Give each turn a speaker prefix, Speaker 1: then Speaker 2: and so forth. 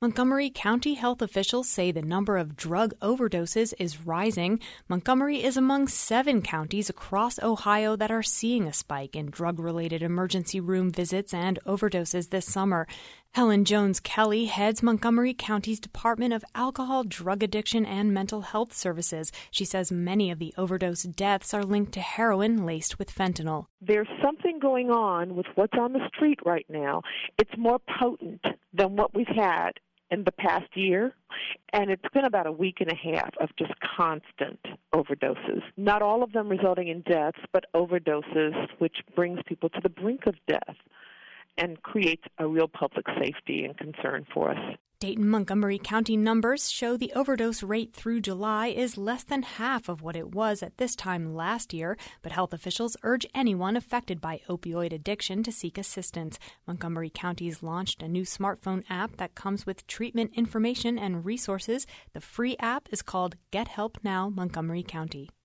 Speaker 1: Montgomery County health officials say the number of drug overdoses is rising. Montgomery is among 7 counties across Ohio that are seeing a spike in drug-related emergency room visits and overdoses this summer. Helen Jones-Kelly heads Montgomery County's Department of Alcohol, Drug Addiction, and Mental Health Services. She says many of the overdose deaths are linked to heroin laced with fentanyl.
Speaker 2: There's something going on with what's on the street right now. It's more potent than what we've had in the past year, and it's been about a week and a half of just constant overdoses. Not all of them resulting in deaths, but overdoses, which brings people to the brink of death and creates a real public safety and concern for us.
Speaker 1: Dayton-Montgomery County numbers show the overdose rate through July is less than half of what it was at this time last year, but health officials urge anyone affected by opioid addiction to seek assistance. Montgomery County's launched a new smartphone app that comes with treatment information and resources. The free app is called Get Help Now Montgomery County.